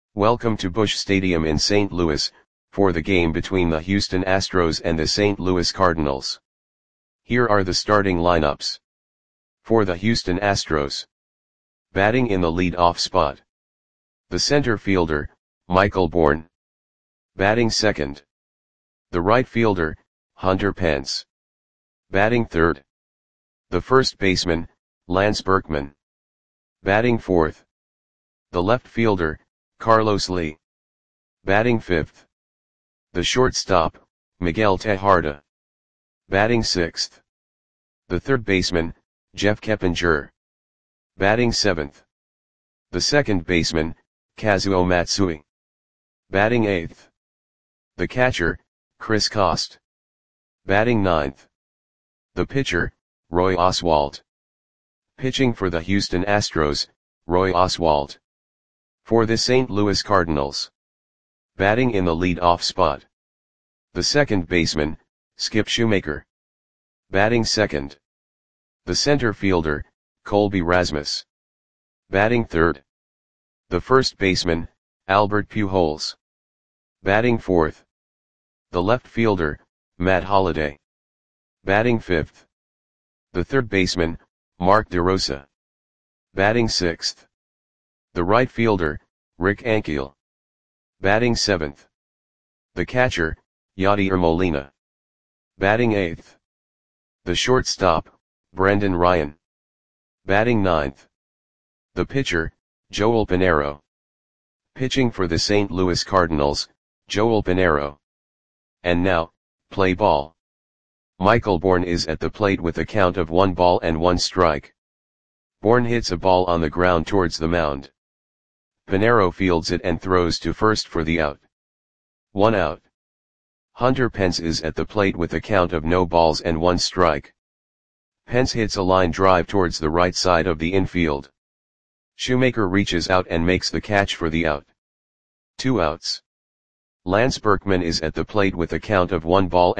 Welcome to Busch Stadium in St. Louis, for the game between the Houston Astros and the St. Louis Cardinals. Here are the starting lineups. For the Houston Astros. Batting in the lead-off spot. The center fielder, Michael Bourn. Batting second. The right fielder, Hunter Pence. Batting third. The first baseman, Lance Berkman. Batting fourth. The left fielder, Carlos Lee. Batting fifth. The shortstop, Miguel Tejada. Batting sixth. The third baseman, Jeff Keppinger. Batting seventh. The second baseman, Kazuo Matsui. Batting eighth. The catcher, Chris Coste. Batting ninth. The pitcher, Roy Oswalt. Pitching for the Houston Astros, Roy Oswalt. For the St. Louis Cardinals. Batting in the lead-off spot. The second baseman, Skip Shoemaker. Batting second. The center fielder, Colby Rasmus. Batting third. The first baseman, Albert Pujols. Batting fourth. The left fielder, Matt Holliday. Batting fifth. The third baseman, Mark DeRosa. Batting sixth. The right fielder, Rick Ankiel. Batting seventh. The catcher, Yadier Molina. Batting eighth. The shortstop, Brendan Ryan. Batting ninth. The pitcher, Joel Pinheiro. Pitching for the St. Louis Cardinals, Joel Pinheiro. And now, play ball. Michael Bourn is at the plate with a count of 1-1 Bourn hits a ball on the ground towards the mound. Pinheiro fields it and throws to first for the out. 1 out. Hunter Pence is at the plate with a count of 0-1. Pence hits a line drive towards the right side of the infield. Shoemaker reaches out and makes the catch for the out. 2 outs. Lance Berkman is at the plate with a count of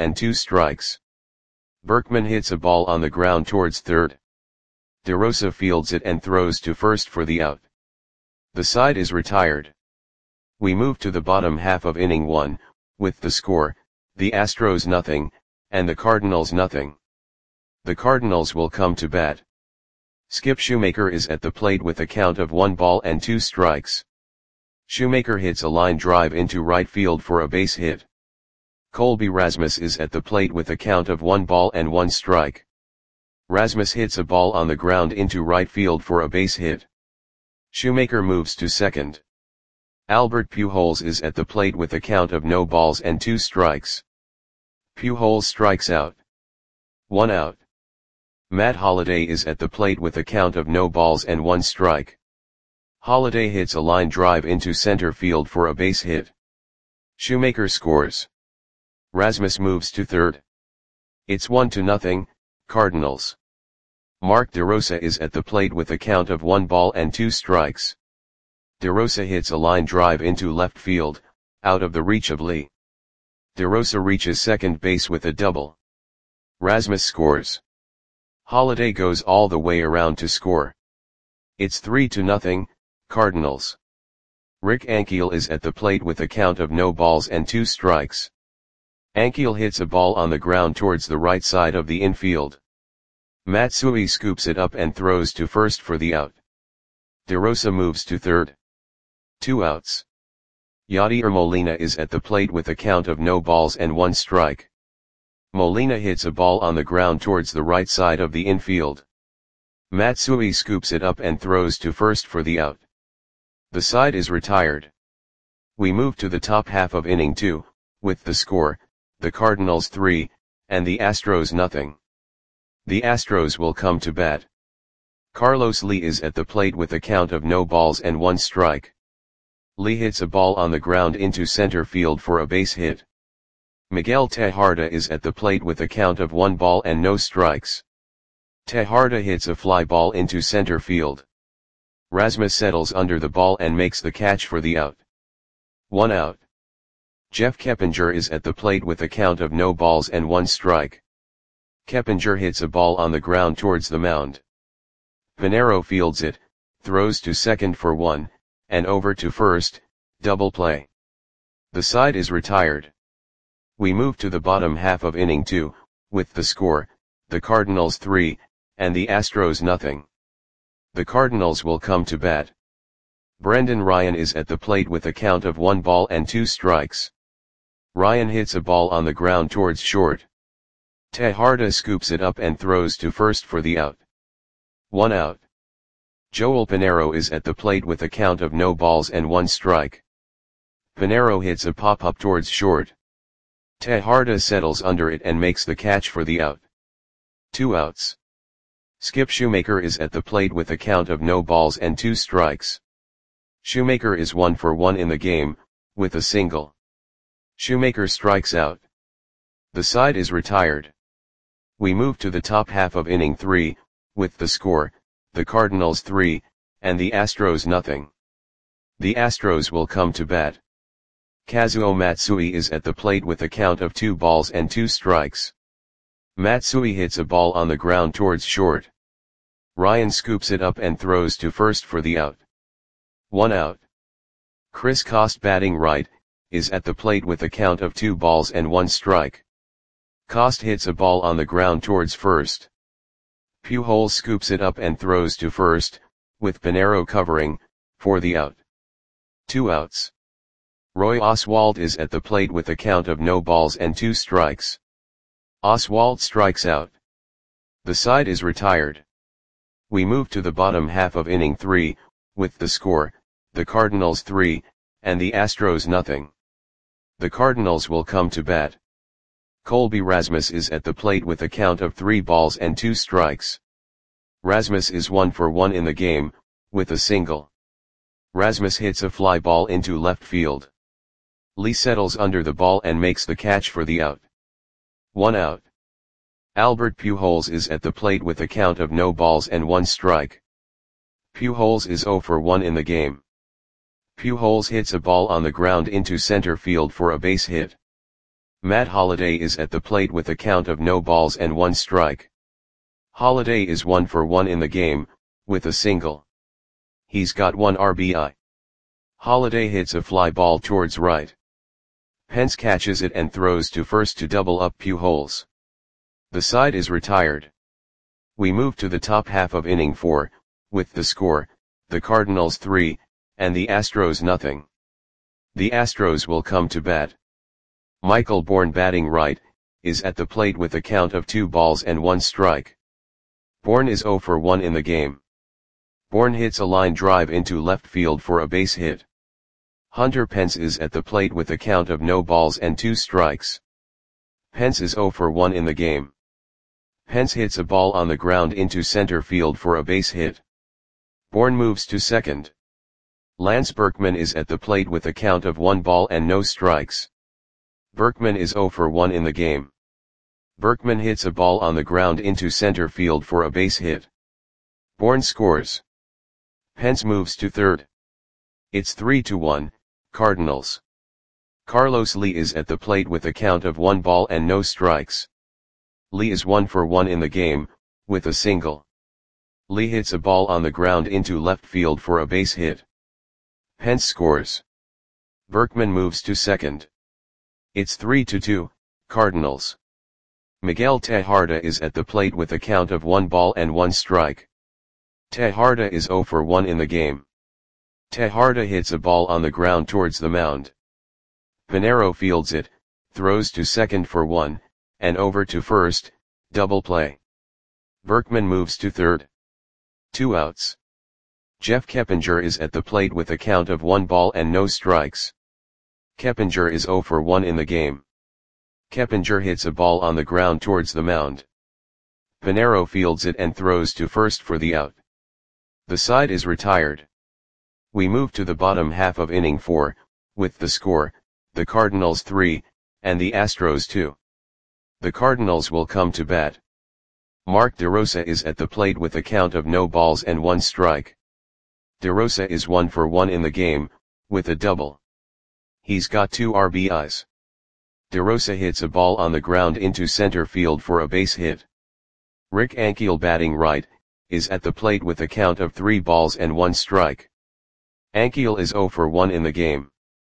1-2. Berkman hits a ball on the ground towards third. DeRosa fields it and throws to first for the out. The side is retired. We move to the bottom half of inning 1, with the score, the Astros 0, and the Cardinals 0. The Cardinals will come to bat. Skip Shoemaker is at the plate with a count of 1-2. Shoemaker hits a line drive into right field for a base hit. Colby Rasmus is at the plate with a count of 1-1. Rasmus hits a ball on the ground into right field for a base hit. Shoemaker moves to second. Albert Pujols is at the plate with a count of 0-2. Pujols strikes out. 1 out. Matt Holliday is at the plate with a count of 0-1. Holliday hits a line drive into center field for a base hit. Shoemaker scores. Rasmus moves to third. It's 1-0, Cardinals. Mark DeRosa is at the plate with a count of 1-2. DeRosa hits a line drive into left field, out of the reach of Lee. DeRosa reaches second base with a double. Rasmus scores. Holliday goes all the way around to score. It's 3-0, Cardinals. Rick Ankiel is at the plate with a count of 0-2. Ankiel hits a ball on the ground towards the right side of the infield. Matsui scoops it up and throws to first for the out. DeRosa moves to third. 2 outs. Yadier Molina is at the plate with a count of 0-1. Molina hits a ball on the ground towards the right side of the infield. Matsui scoops it up and throws to first for the out. The side is retired. We move to the top half of inning 2, with the score, the Cardinals 3, and the Astros 0. The Astros will come to bat. Carlos Lee is at the plate with a count of 0-1. Lee hits a ball on the ground into center field for a base hit. Miguel Tejada is at the plate with a count of 1-0. Tejada hits a fly ball into center field. Rasmus settles under the ball and makes the catch for the out. 1 out. Jeff Keppinger is at the plate with a count of 0-1. Keppinger hits a ball on the ground towards the mound. Pinheiro fields it, throws to second for 1, and over to first, double play. The side is retired. We move to the bottom half of inning 2, with the score, the Cardinals 3, and the Astros nothing. The Cardinals will come to bat. Brendan Ryan is at the plate with a count of 1 ball and 2 strikes. Ryan hits a ball on the ground towards short. Tejada scoops it up and throws to first for the out. 1 out. Joel Pinheiro is at the plate with a count of no balls and 1 strike. Pinheiro hits a pop-up towards short. Tejada settles under it and makes the catch for the out. 2 outs. Skip Shoemaker is at the plate with a count of no balls and 2 strikes. Shoemaker is 1 for 1 in the game, with a single. Shoemaker strikes out. The side is retired. We move to the top half of inning 3, with the score, the Cardinals 3, and the Astros nothing. The Astros will come to bat. Kazuo Matsui is at the plate with a count of 2 balls and 2 strikes. Matsui hits a ball on the ground towards short. Ryan scoops it up and throws to first for the out. 1 out. Chris Cost, batting right, is at the plate with a count of 2 balls and 1 strike. Cost hits a ball on the ground towards first. Pujols scoops it up and throws to first, with Pinheiro covering, for the out. 2 outs. Roy Oswalt is at the plate with a count of no balls and 2 strikes. Oswalt strikes out. The side is retired. We move to the bottom half of inning 3, with the score, the Cardinals 3, and the Astros nothing. The Cardinals will come to bat. Colby Rasmus is at the plate with a count of 3 balls and 2 strikes. Rasmus is 1 for 1 in the game, with a single. Rasmus hits a fly ball into left field. Lee settles under the ball and makes the catch for the out. 1 out. Albert Pujols is at the plate with a count of no balls and 1 strike. Pujols is 0 for 1 in the game. Pujols hits a ball on the ground into center field for a base hit. Matt Holliday is at the plate with a count of no balls and 1 strike. Holliday is 1 for 1 in the game, with a single. He's got 1 RBI. Holliday hits a fly ball towards right. Pence catches it and throws to first to double up Pujols. The side is retired. We move to the top half of inning 4, with the score, the Cardinals 3, and the Astros nothing. The Astros will come to bat. Michael Bourne, batting right, is at the plate with a count of 2 balls and 1 strike. Bourne is 0 for 1 in the game. Bourne hits a line drive into left field for a base hit. Hunter Pence is at the plate with a count of no balls and 2 strikes. Pence is 0 for 1 in the game. Pence hits a ball on the ground into center field for a base hit. Bourne moves to second. Lance Berkman is at the plate with a count of 1 ball and no strikes. Berkman is 0 for 1 in the game. Berkman hits a ball on the ground into center field for a base hit. Bourne scores. Pence moves to third. It's 3-1, Cardinals. Carlos Lee is at the plate with a count of 1 ball and no strikes. Lee is 1 for 1 in the game, with a single. Lee hits a ball on the ground into left field for a base hit. Pence scores. Berkman moves to second. It's 3-2, Cardinals. Miguel Tejada is at the plate with a count of 1 ball and 1 strike. Tejada is 0 for 1 in the game. Tejada hits a ball on the ground towards the mound. Pinheiro fields it, throws to second for 1, and over to first, double play. Berkman moves to third. 2 outs. Jeff Keppinger is at the plate with a count of 1 ball and no strikes. Keppinger is 0 for 1 in the game. Keppinger hits a ball on the ground towards the mound. Pinheiro fields it and throws to first for the out. The side is retired. We move to the bottom half of inning 4, with the score, the Cardinals 3, and the Astros 2. The Cardinals will come to bat. Mark DeRosa is at the plate with a count of no balls and 1 strike. DeRosa is 1 for 1 in the game, with a double. He's got 2 RBIs. DeRosa hits a ball on the ground into center field for a base hit. Rick Ankiel, batting right, is at the plate with a count of 3 balls and 1 strike. Ankiel is 0 for 1 in the game.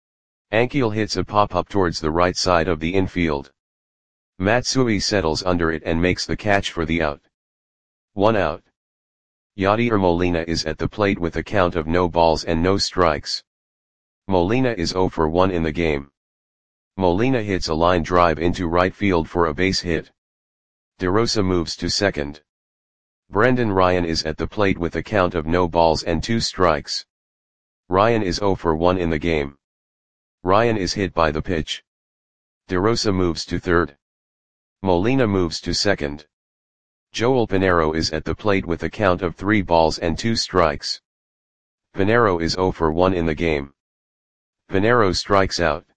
Ankiel hits a pop-up towards the right side of the infield. Matsui settles under it and makes the catch for the out. 1 out. Yadier Molina is at the plate with a count of no balls and no strikes. Molina is 0 for 1 in the game. Molina hits a line drive into right field for a base hit. DeRosa moves to second. Brendan Ryan is at the plate with a count of no balls and 2 strikes. Ryan is 0 for 1 in the game. Ryan is hit by the pitch. DeRosa moves to third. Molina moves to second. Joel Pinheiro is at the plate with a count of 3 balls and 2 strikes. Pinheiro is 0 for 1 in the game. Pinheiro strikes out.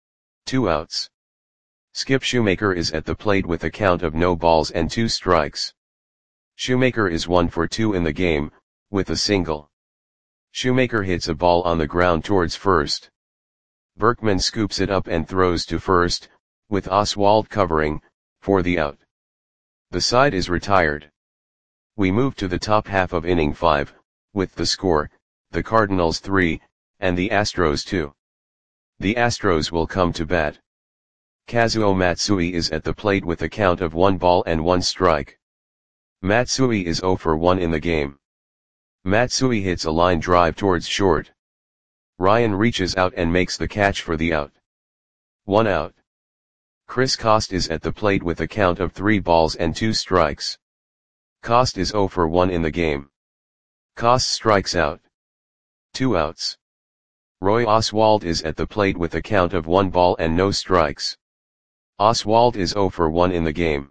2 outs. Skip Shoemaker is at the plate with a count of no balls and 2 strikes. Shoemaker is 1 for 2 in the game, with a single. Shoemaker hits a ball on the ground towards first. Berkman scoops it up and throws to first, with Oswald covering, for the out. The side is retired. We move to the top half of inning 5, with the score, the Cardinals 3, and the Astros 2. The Astros will come to bat. Kazuo Matsui is at the plate with a count of 1 ball and 1 strike. Matsui is 0 for 1 in the game. Matsui hits a line drive towards short. Ryan reaches out and makes the catch for the out. 1 out. Chris Coste is at the plate with a count of 3 balls and 2 strikes. Coste is 0 for 1 in the game. Coste strikes out. 2 outs. Roy Oswalt is at the plate with a count of 1 ball and no strikes. Oswalt is 0 for 1 in the game.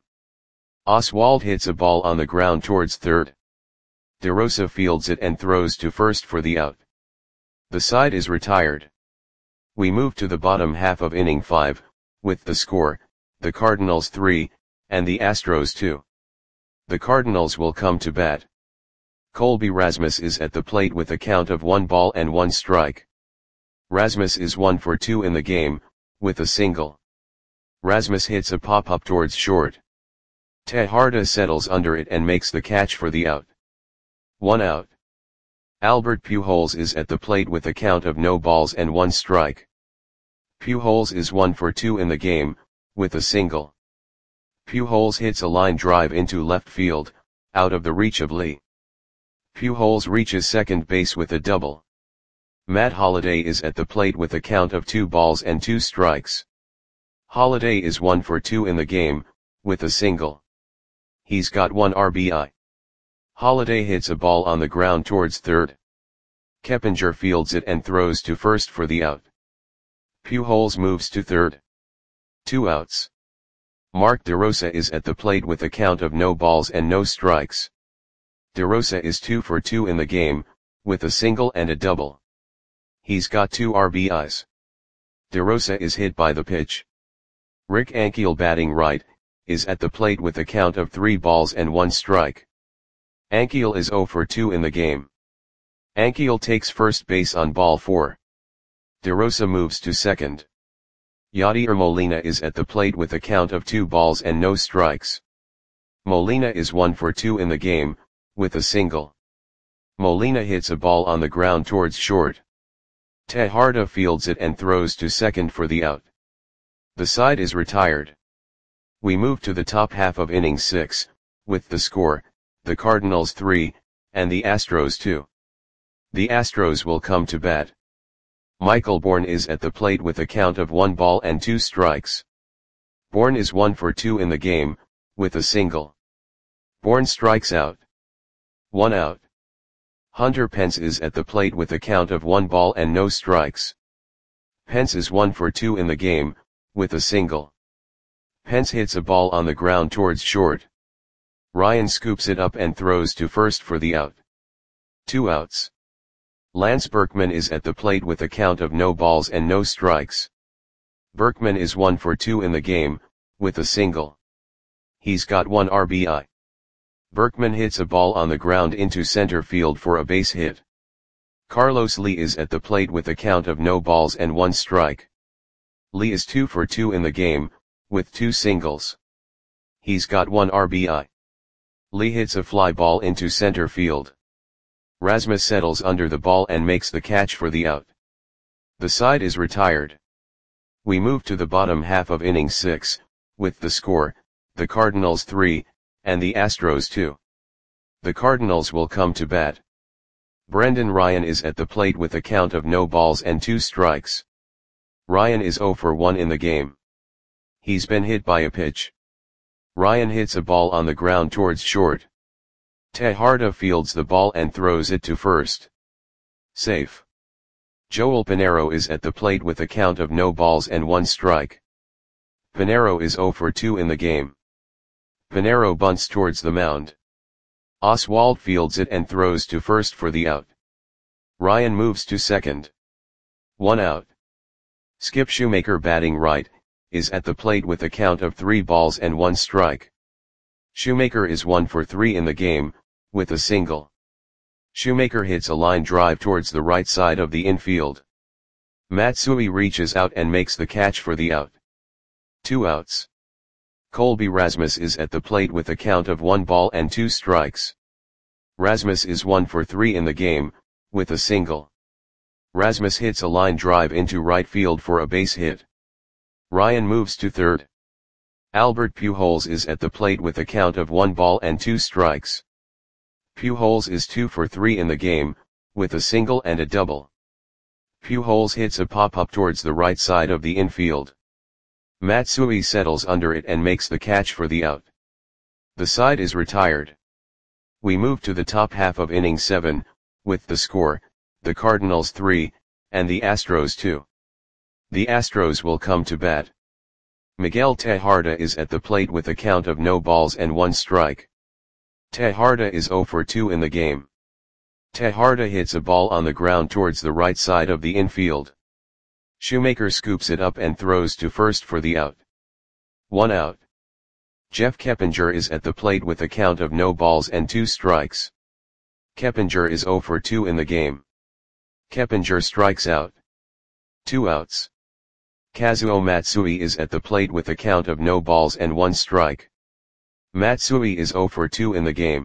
Oswalt hits a ball on the ground towards third. DeRosa fields it and throws to first for the out. The side is retired. We move to the bottom half of inning 5, with the score, the Cardinals 3, and the Astros 2. The Cardinals will come to bat. Colby Rasmus is at the plate with a count of 1 ball and 1 strike. Rasmus is 1 for 2 in the game, with a single. Rasmus hits a pop-up towards short. Tejarda settles under it and makes the catch for the out. 1 out. Albert Pujols is at the plate with a count of no balls and 1 strike. Pujols is 1 for 2 in the game, with a single. Pujols hits a line drive into left field, out of the reach of Lee. Pujols reaches second base with a double. Matt Holliday is at the plate with a count of 2 balls and 2 strikes. Holliday is 1 for 2 in the game, with a single. He's got 1 RBI. Holliday hits a ball on the ground towards third. Keppinger fields it and throws to first for the out. Pujols moves to third. 2 outs. Mark DeRosa is at the plate with a count of no balls and no strikes. DeRosa is 2 for 2 in the game, with a single and a double. He's got 2 RBIs. DeRosa is hit by the pitch. Rick Ankiel, batting right, is at the plate with a count of 3 balls and 1 strike. Ankiel is 0 for 2 in the game. Ankiel takes first base on ball 4. DeRosa moves to second. Yadier Molina is at the plate with a count of 2 balls and no strikes. Molina is 1 for 2 in the game, with a single. Molina hits a ball on the ground towards short. Tejarda fields it and throws to second for the out. The side is retired. We move to the top half of inning 6, with the score, the Cardinals 3, and the Astros 2. The Astros will come to bat. Michael Bourne is at the plate with a count of 1 ball and 2 strikes. Bourne is 1 for 2 in the game, with a single. Bourne strikes out. 1 out. Hunter Pence is at the plate with a count of 1 ball and no strikes. Pence is 1 for 2 in the game, with a single. Pence hits a ball on the ground towards short. Ryan scoops it up and throws to first for the out. 2 outs. Lance Berkman is at the plate with a count of no balls and no strikes. Berkman is 1 for 2 in the game, with a single. He's got 1 RBI. Berkman hits a ball on the ground into center field for a base hit. Carlos Lee is at the plate with a count of no balls and 1 strike. Lee is 2 for 2 in the game, with 2 singles. He's got 1 RBI. Lee hits a fly ball into center field. Rasmus settles under the ball and makes the catch for the out. The side is retired. We move to the bottom half of inning 6, with the score, the Cardinals 3, and the Astros 2. The Cardinals will come to bat. Brendan Ryan is at the plate with a count of no balls and 2 strikes. Ryan is 0 for 1 in the game. He's been hit by a pitch. Ryan hits a ball on the ground towards short. Tejada fields the ball and throws it to first. Safe. Joel Pinheiro is at the plate with a count of no balls and 1 strike. Pinheiro is 0 for 2 in the game. Pinheiro bunts towards the mound. Oswalt fields it and throws to first for the out. Ryan moves to second. 1 out. Skip Shoemaker, batting right, is at the plate with a count of 3 balls and 1 strike. Shoemaker is 1 for 3 in the game, with a single. Shoemaker hits a line drive towards the right side of the infield. Matsui reaches out and makes the catch for the out. 2 outs. Colby Rasmus is at the plate with a count of 1 ball and 2 strikes. Rasmus is 1 for 3 in the game, with a single. Rasmus hits a line drive into right field for a base hit. Ryan moves to third. Albert Pujols is at the plate with a count of 1 ball and 2 strikes. Pujols is 2 for 3 in the game, with a single and a double. Pujols hits a pop-up towards the right side of the infield. Matsui settles under it and makes the catch for the out. The side is retired. We move to the top half of inning 7, with the score, the Cardinals 3, and the Astros 2. The Astros will come to bat. Miguel Tejada is at the plate with a count of no balls and 1 strike. Tejada is 0 for 2 in the game. Tejada hits a ball on the ground towards the right side of the infield. Shoemaker scoops it up and throws to first for the out. 1 out. Jeff Keppinger is at the plate with a count of no balls and 2 strikes. Keppinger is 0 for 2 in the game. Keppinger strikes out. 2 outs. Kazuo Matsui is at the plate with a count of no balls and 1 strike. Matsui is 0 for 2 in the game.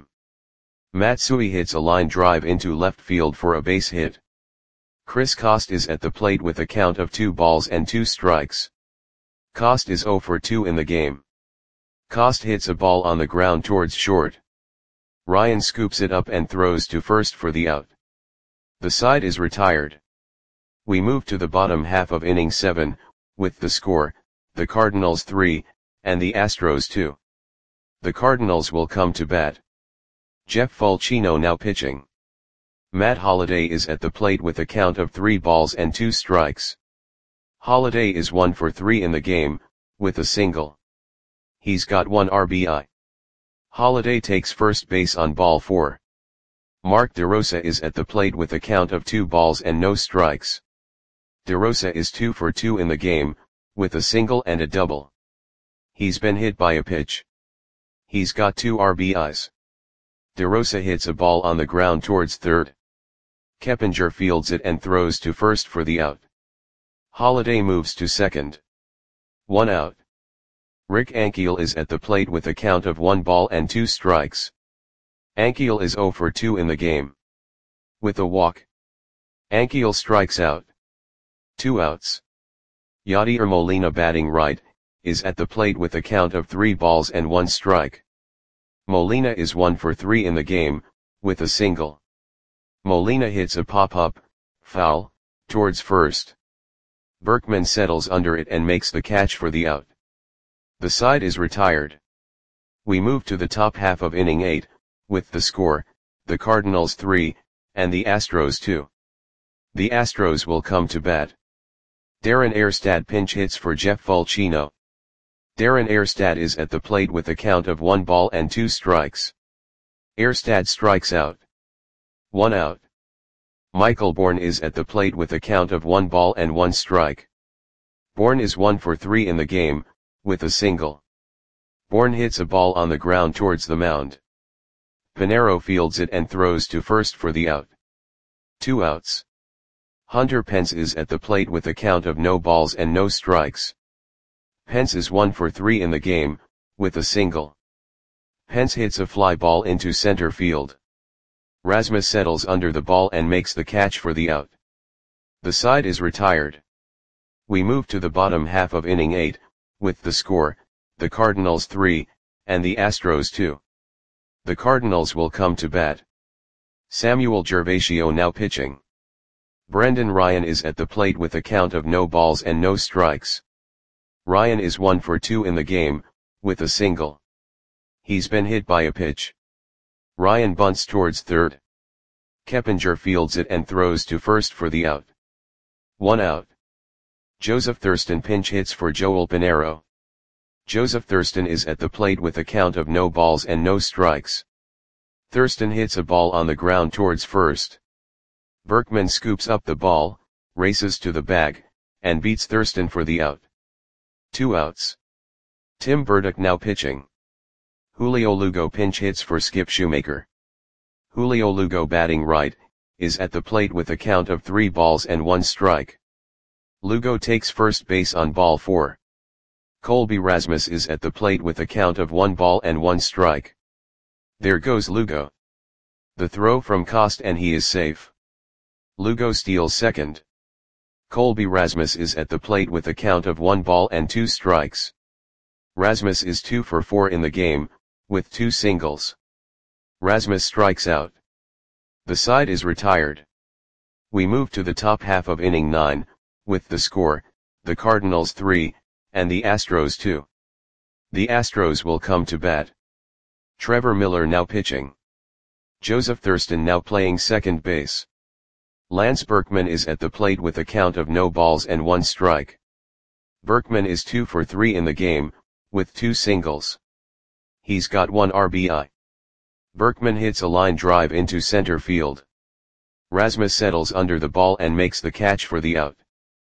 Matsui hits a line drive into left field for a base hit. Chris Coste is at the plate with a count of 2 balls and 2 strikes. Coste is 0 for 2 in the game. Coste hits a ball on the ground towards short. Ryan scoops it up and throws to first for the out. The side is retired. We move to the bottom half of inning 7, with the score, the Cardinals 3, and the Astros 2. The Cardinals will come to bat. Jeff Fulchino now pitching. Matt Holliday is at the plate with a count of 3 balls and 2 strikes. Holliday is 1 for 3 in the game, with a single. He's got 1 RBI. Holliday takes first base on ball 4. Mark DeRosa is at the plate with a count of 2 balls and no strikes. DeRosa is 2 for 2 in the game, with a single and a double. He's been hit by a pitch. He's got 2 RBIs. DeRosa hits a ball on the ground towards third. Keppinger fields it and throws to first for the out. Holliday moves to second. 1 out. Rick Ankiel is at the plate with a count of 1 ball and 2 strikes. Ankiel is 0 for 2 in the game. With a walk. Ankiel strikes out. 2 outs. Yadier Molina, batting right, is at the plate with a count of 3 balls and 1 strike. Molina is 1 for 3 in the game, with a single. Molina hits a pop-up, foul, towards first. Berkman settles under it and makes the catch for the out. The side is retired. We move to the top half of inning 8, with the score, the Cardinals 3, and the Astros 2. The Astros will come to bat. Darren Erstad pinch hits for Jeff Fulchino. Darren Erstad is at the plate with a count of 1 ball and 2 strikes. Erstad strikes out. 1 out. Michael Bourne is at the plate with a count of 1 ball and 1 strike. Bourne is 1 for 3 in the game, with a single. Bourne hits a ball on the ground towards the mound. Pinheiro fields it and throws to first for the out. 2 outs. Hunter Pence is at the plate with a count of no balls and no strikes. Pence is 1 for 3 in the game, with a single. Pence hits a fly ball into center field. Rasmus settles under the ball and makes the catch for the out. The side is retired. We move to the bottom half of inning 8, with the score, the Cardinals 3, and the Astros 2. The Cardinals will come to bat. Samuel Gervasio now pitching. Brendan Ryan is at the plate with a count of no balls and no strikes. Ryan is 1 for 2 in the game, with a single. He's been hit by a pitch. Ryan bunts towards third. Keppinger fields it and throws to first for the out. 1 out. Joseph Thurston pinch hits for Joel Pinheiro. Joseph Thurston is at the plate with a count of no balls and no strikes. Thurston hits a ball on the ground towards first. Berkman scoops up the ball, races to the bag, and beats Thurston for the out. 2 outs. Tim Burdick now pitching. Julio Lugo pinch hits for Skip Shoemaker. Julio Lugo batting right, is at the plate with a count of 3 balls and 1 strike. Lugo takes first base on ball 4. Colby Rasmus is at the plate with a count of 1 ball and 1 strike. There goes Lugo. The throw from Cost and he is safe. Lugo steals second. Colby Rasmus is at the plate with a count of 1 ball and 2 strikes. Rasmus is 2 for 4 in the game, with 2 singles. Rasmus strikes out. The side is retired. We move to the top half of inning 9, with the score, the Cardinals 3, and the Astros 2. The Astros will come to bat. Trevor Miller now pitching. Joseph Thurston now playing second base. Lance Berkman is at the plate with a count of no balls and 1 strike. Berkman is 2 for 3 in the game, with 2 singles. He's got 1 RBI. Berkman hits a line drive into center field. Rasmus settles under the ball and makes the catch for the out.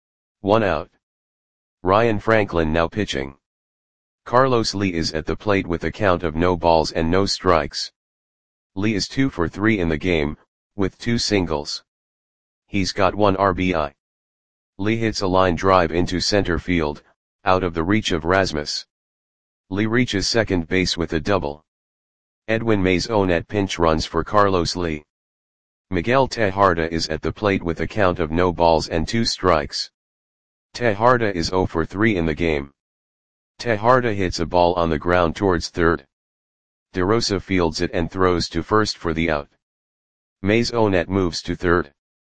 1 out. Ryan Franklin now pitching. Carlos Lee is at the plate with a count of no balls and no strikes. Lee is 2 for 3 in the game, with 2 singles. He's got 1 RBI. Lee hits a line drive into center field, out of the reach of Rasmus. Lee reaches second base with a double. Edwin Maisonette pinch runs for Carlos Lee. Miguel Tejada is at the plate with a count of no balls and 2 strikes. Tejada is 0 for 3 in the game. Tejada hits a ball on the ground towards third. DeRosa fields it and throws to first for the out. Maisonette moves to third.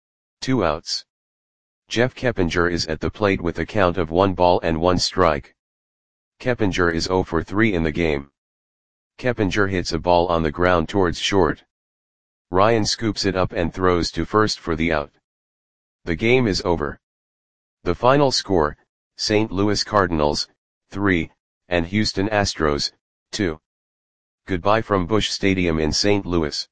2 outs. Jeff Keppinger is at the plate with a count of 1 ball and 1 strike. Keppinger is 0 for 3 in the game. Keppinger hits a ball on the ground towards short. Ryan scoops it up and throws to first for the out. The game is over. The final score, St. Louis Cardinals, 3, and Houston Astros, 2. Goodbye from Busch Stadium in St. Louis.